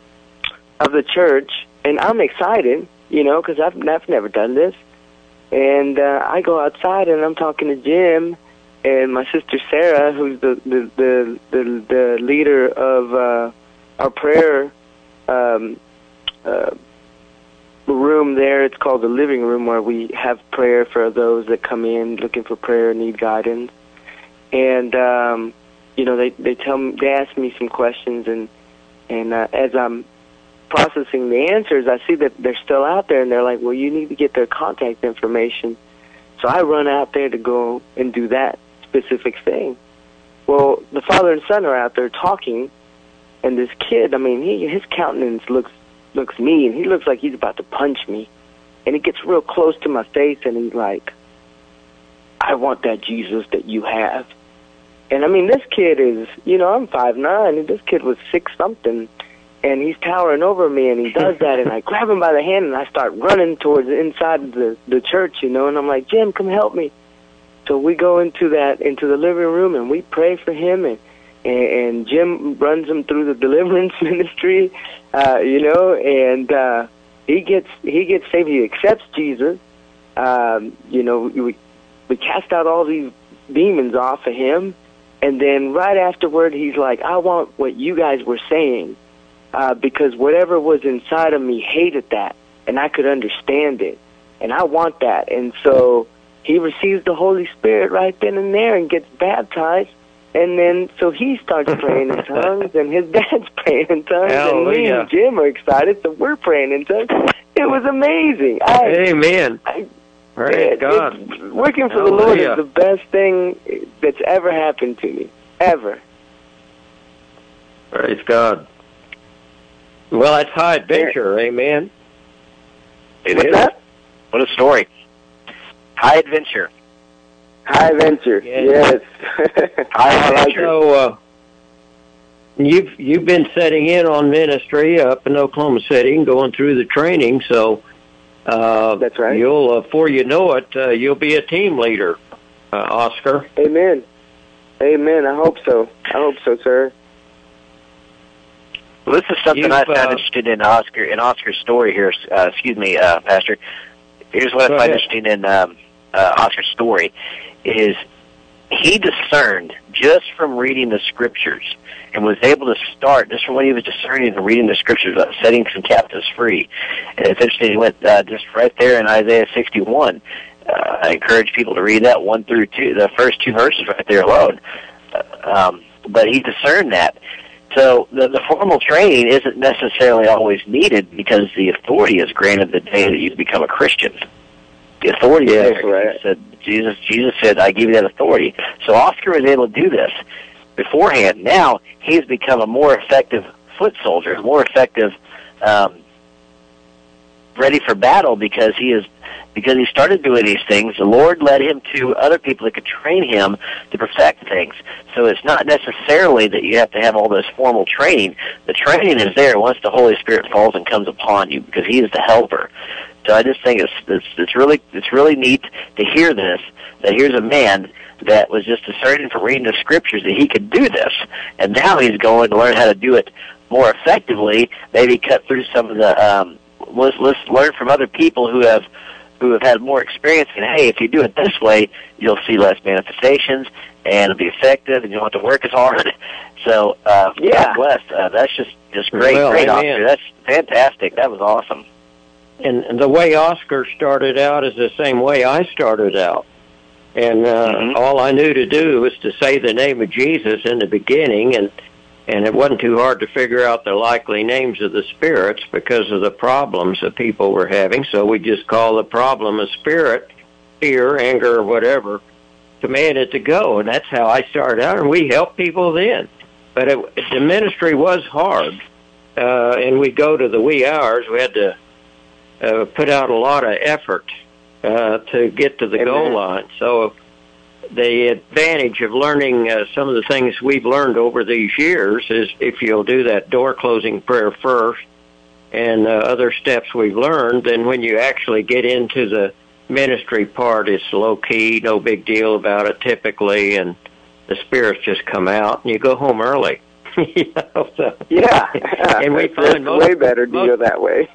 of the church, and I'm excited, you know, because I've I've never done this. And uh, I go outside, and I'm talking to Jim and my sister Sarah, who's the the the the, the leader of uh, our prayer um, uh, room there. It's called the living room, where we have prayer for those that come in looking for prayer and need guidance. And um, you know, they they tell me, they ask me some questions, and and uh, as I'm processing the answers, I see that they're still out there, and they're like, "Well, you need to get their contact information." So I run out there to go and do that specific thing. Well, the father and son are out there talking, and this kid, I mean, he his countenance looks looks mean. He looks like he's about to punch me, and he gets real close to my face, and he's like, "I want that Jesus that you have." And I mean, this kid is, you know, I'm five nine, and this kid was six something, and he's towering over me, and he does that, and I grab him by the hand, and I start running towards the inside of the, the church, you know, and I'm like, "Jim, come help me." So we go into that, into the living room, and we pray for him, and, and, and Jim runs him through the deliverance ministry, uh, you know, and uh, he gets he gets saved. He accepts Jesus. Um, you know, we, we cast out all these demons off of him, and then right afterward, he's like, "I want what you guys were saying, uh, because whatever was inside of me hated that, and I could understand it, and I want that." And so he receives the Holy Spirit right then and there and gets baptized, and then so he starts praying in tongues, and his dad's praying in tongues, Hallelujah. and me and Jim are excited, so we're praying in tongues. It was amazing. I, Amen. I, Praise it, God. it, working for the Lord Hallelujah. is the best thing that's ever happened to me, ever. Praise God. Well, that's high adventure. Amen. It What's is. that? What a story. High adventure. High adventure. Yeah. Yes. High adventure. So uh, you've you've been setting in on ministry up in Oklahoma City and going through the training. So uh, That's right. You'll uh, before you know it, uh, you'll be a team leader, uh, Oscar. Amen. Amen. I hope so. I hope so, sir. Well, this is something You've, I found uh, interesting in Oscar in Oscar's story here. Uh, excuse me, uh, Pastor. Here's what Go I find ahead. interesting in um, uh, Oscar's story is he discerned just from reading the scriptures and was able to start just from what he was discerning and reading the scriptures about setting some captives free. And it's interesting, he went uh, just right there in Isaiah sixty-one. Uh, I encourage people to read that one through two, the first two verses right there alone. Uh, um, but he discerned that. So the, the formal training isn't necessarily always needed because the authority is granted the day that you become a Christian. The authority Yes, is there. right. He said, Jesus, Jesus said, "I give you that authority." So Oscar was able to do this beforehand. Now he's become a more effective foot soldier, a more effective, um, ready for battle because he is because he started doing these things. The Lord led him to other people that could train him to perfect things. So it's not necessarily that you have to have all this formal training. The training is there once the Holy Spirit falls and comes upon you because He is the helper. So I just think it's it's, it's really it's really neat to hear this. That here's a man that was just discerning from reading the scriptures that he could do this, and now he's going to learn how to do it more effectively. Maybe cut through some of the. Um, let's let's learn from other people who have who have had more experience. And hey, if you do it this way, you'll see less manifestations, and it'll be effective, and you don't have to work as hard. So uh, Yeah. God bless. Uh, that's just just great, Well, great, amen. Oscar. That's fantastic. That was awesome. And, and the way Oscar started out is the same way I started out. And uh, Mhm. all I knew to do was to say the name of Jesus in the beginning, and and it wasn't too hard to figure out the likely names of the spirits because of the problems that people were having. So we just call the problem a spirit, fear, anger, or whatever, command it to go. And that's how I started out, and we helped people then. But it, the ministry was hard, uh, and we go to the wee hours. We had to uh, put out a lot of effort uh, to get to the Amen. goal line. So the advantage of learning uh, some of the things we've learned over these years is if you'll do that door closing prayer first and uh, other steps we've learned, then when you actually get into the ministry part, it's low-key, no big deal about it typically, and the spirits just come out, and you go home early. you know, so. Yeah, and we it's find most, way better deal most, that way.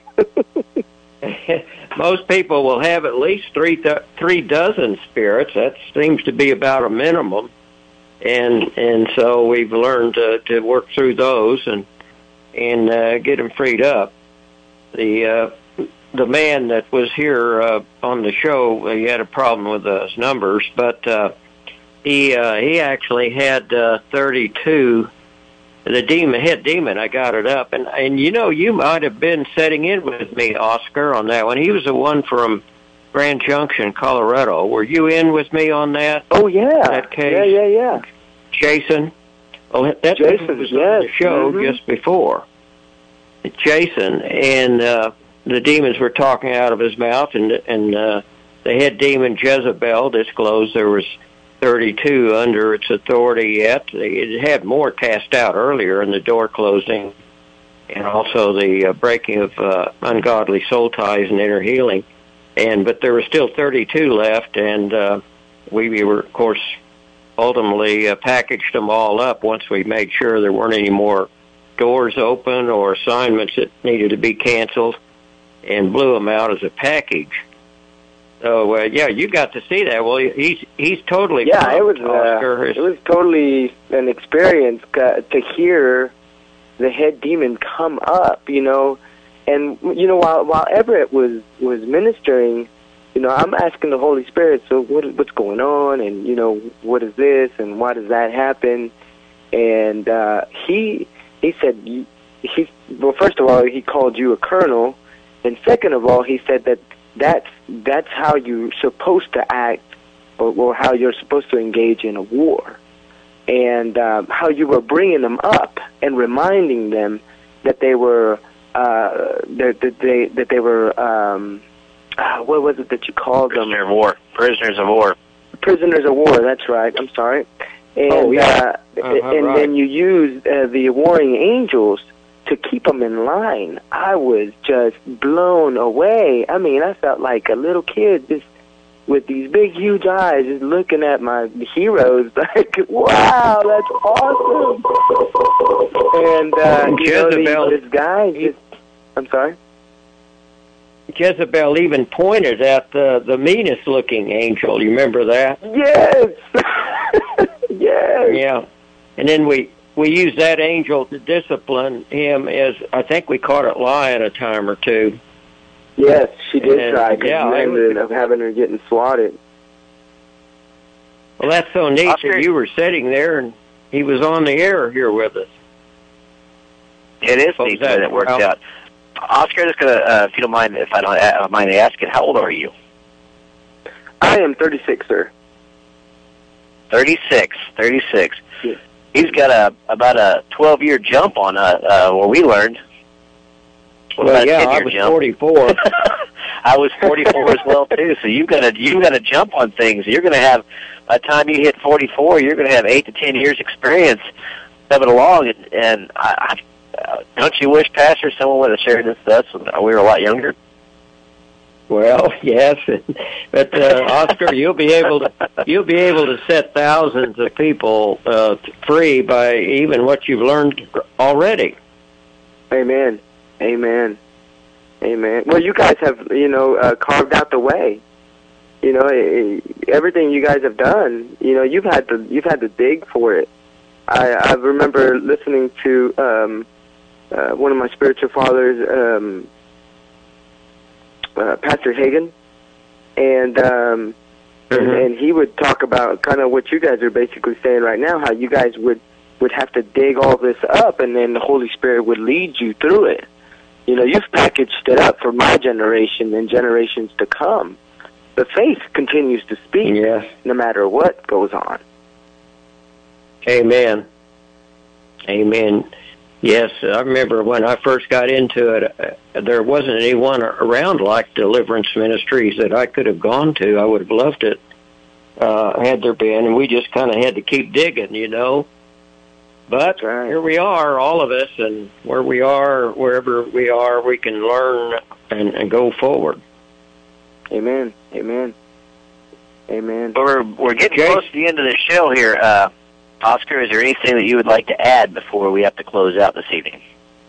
most people will have at least three th- three dozen spirits. That seems to be about a minimum, and and so we've learned to, to work through those and and uh, get them freed up. The uh, the man that was here uh, on the show, he had a problem with his numbers, but uh, he uh, he actually had uh, thirty-two. The demon, head demon, I got it up. And, and you know, you might have been setting in with me, Oscar, on that one. He was the one from Grand Junction, Colorado. Were you in with me on that? Oh, yeah. That case? Yeah, yeah, yeah. Jason? Oh, that Jason, was yes. on the show mm-hmm. just before. Jason, and uh, the demons were talking out of his mouth, and, and uh, the head demon, Jezebel, disclosed there was thirty-two under its authority yet. It had more cast out earlier in the door closing and also the uh, breaking of uh, ungodly soul ties and inner healing. And but there were still thirty-two left, and uh, we, we were, of course, ultimately uh, packaged them all up once we made sure there weren't any more doors open or assignments that needed to be canceled, and blew them out as a package. So uh, yeah, you got to see that. Well, he's he's totally yeah. pumped, It was Oscar. uh, it was totally an experience uh, to hear the head demon come up. You know, and you know while while Everett was was ministering, you know, I'm asking the Holy Spirit, so what what's going on, and you know, what is this, and why does that happen? And uh, he he said he well, first of all, he called you a colonel, and second of all, he said that. That's that's how you're supposed to act, or, or how you're supposed to engage in a war, and um, how you were bringing them up and reminding them that they were uh, that, that they that they were um, uh, what was it that you called Prisoner them? of war. Prisoners of war. Prisoners of war. That's right. I'm sorry. And oh, yeah. uh, uh-huh, and right. then you used uh, the warring angels to keep them in line. I was just blown away. I mean, I felt like a little kid just with these big, huge eyes just looking at my heroes like, wow, that's awesome. And, uh, you Jezebel, know, these, this guy just, I'm sorry? Jezebel even pointed at the, the meanest-looking angel. You remember that? Yes! Yes! Yeah. And then we... We used that angel to discipline him as, I think we caught it lying a time or two. Yes, she did and, try, because yeah, you ended up having her getting swatted. Well, that's so neat Oscar, that you were sitting there and he was on the air here with us. It is What neat was that, that it worked Ralph? out. Oscar, just gonna, uh, if you don't mind, if I don't uh, mind asking, how old are you? I am thirty-six, sir. Thirty-six. Thirty-six. Yes. He's got a about a twelve-year jump on uh, uh, where we learned. What Well, about a yeah, I ten-year was jump? forty-four. I was forty-four as well too. So you've got to you've got to jump on things. You're going to have by the time you hit forty-four, you're going to have eight to ten years experience of it along. And, and I, I, uh, don't you wish, Pastor, someone would have shared this with us when we were a lot younger? Well, yes, but uh, Oscar, you'll be able to you'll be able to set thousands of people uh, free by even what you've learned already. Amen. Amen. Amen. Well, you guys have, you know, uh, carved out the way. You know, eh, everything you guys have done. You know, you've had to you've had to dig for it. I, I remember listening to um, uh, one of my spiritual fathers. Um, Uh, Pastor Hagen, and um, Mm-hmm. and, and he would talk about kind of what you guys are basically saying right now, how you guys would, would have to dig all this up, and then the Holy Spirit would lead you through it. You know, you've packaged it up for my generation and generations to come. The faith continues to speak, Yes. no matter what goes on. Amen. Amen. Yes, I remember when I first got into it, uh, there wasn't anyone around like Deliverance Ministries that I could have gone to. I would have loved it, uh, had there been, and we just kind of had to keep digging, you know. But right. here we are, all of us, and where we are, wherever we are, we can learn and, and go forward. Amen. Amen. Amen. Well, we're we're getting Jay? close to the end of the show here. Uh, Oscar, is there anything that you would like to add before we have to close out this evening?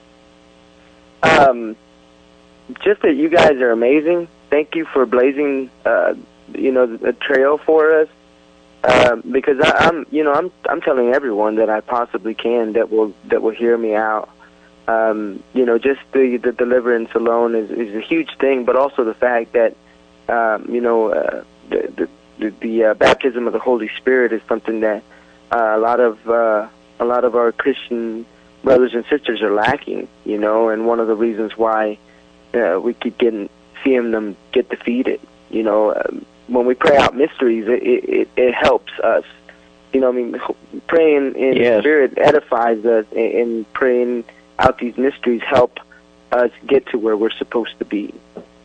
Um, just that you guys are amazing. Thank you for blazing, uh, you know, the trail for us. Uh, because I, I'm, you know, I'm I'm telling everyone that I possibly can that will that will hear me out. Um, you know, just the the deliverance alone is, is a huge thing, but also the fact that um, you know uh, the the, the uh, baptism of the Holy Spirit is something that uh, a lot of uh, a lot of our Christian brothers and sisters are lacking. You know, and one of the reasons why uh, we keep getting seeing them get defeated. You know. Um, When we pray out mysteries, it, it, it helps us. You know, I mean, praying in Yes. spirit edifies us, and, and praying out these mysteries help us get to where we're supposed to be.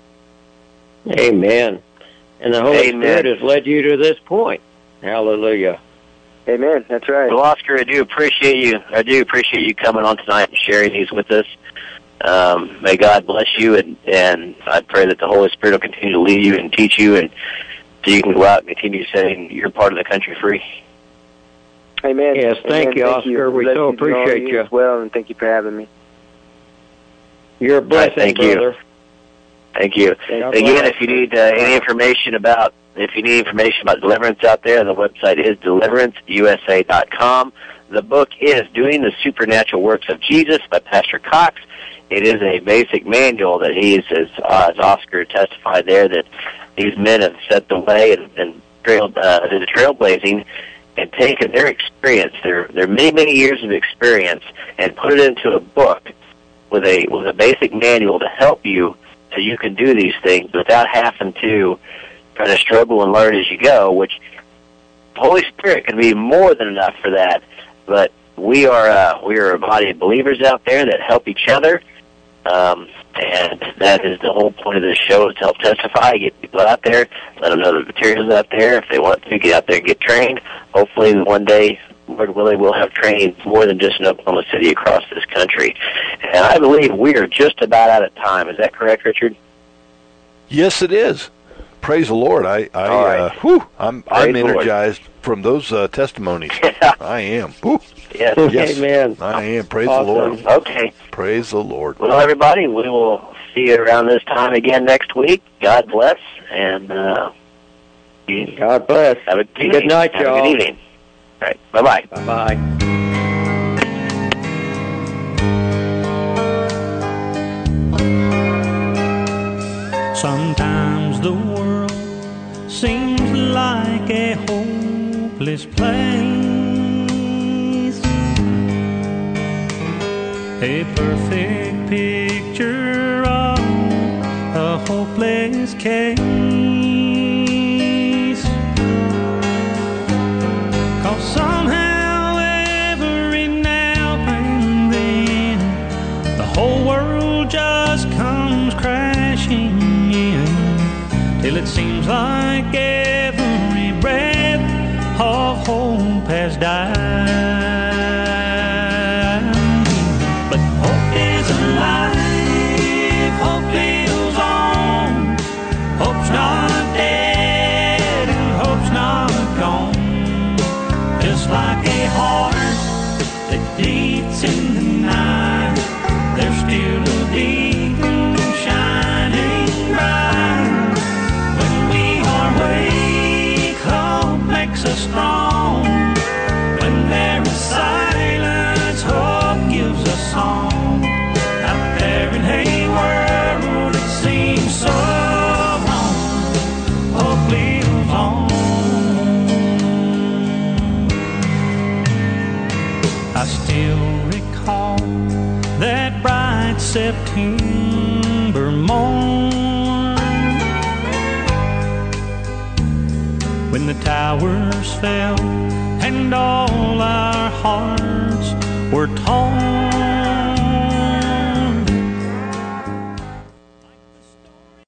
Amen. And the Holy Amen. Spirit has led you to this point. Hallelujah. Amen. That's right. Well, Oscar, I do appreciate you. I do appreciate you coming on tonight and sharing these with us. Um, may God bless you, and, and I pray that the Holy Spirit will continue to lead you and teach you, and so you can go out and continue setting your part of the country free. Amen. Yes, thank Amen. you, thank Oscar. You. We Blessings so to all appreciate you you. as well, and thank you for having me. You're a blessing, thank you. brother. Thank you. God Again, bless. if you need uh, any information about if you need information about deliverance out there, the website is deliverance u s a dot com. The book is Doing the Supernatural Works of Jesus by Pastor Cox. It is a basic manual that he's, as, uh, as Oscar testified there, that these men have set the way and, and trailed, uh, did the trailblazing and taken their experience, their their many many years of experience, and put it into a book with a with a basic manual to help you so you can do these things without having to kind of struggle and learn as you go. Which the Holy Spirit can be more than enough for that, but we are uh, we are a body of believers out there that help each other. Um, and that is the whole point of this show, is to help testify, get people out there, let them know the material's out there. If they want to, get out there and get trained. Hopefully one day, Lord willing, we'll have training more than just in Oklahoma City, across this country. And I believe we are just about out of time. Is that correct, Richard? Yes, it is. Praise the Lord. I, I, All right. uh, whew, I'm, I'm Praise the Lord. energized from those uh, testimonies. I am. Whew. Yes. Yes. Amen. I am. Praise Awesome. the Lord. Okay. Praise the Lord. Well, everybody, we will see you around this time again next week. God bless, and uh, you God bless. have a good, Good evening. night, Have a y'all. good evening. All right. Bye-bye. Bye-bye. Sometimes the world seems like a hopeless place, a perfect picture of a hopeless case. 'Cause somehow every now and then the whole world just comes crashing in, till it seems like every breath of hope has died. But hope is alive, hope lives on, hope's not dead and hope's not gone. Just like a heart that beats in the night, there's still a beacon shining bright. When we are weak, hope makes us strong. When there is silence, hope gives us song. Out there in a world that seems so wrong, hope lives on. I still recall that bright September morn, when the towers fell and all our hearts were torn.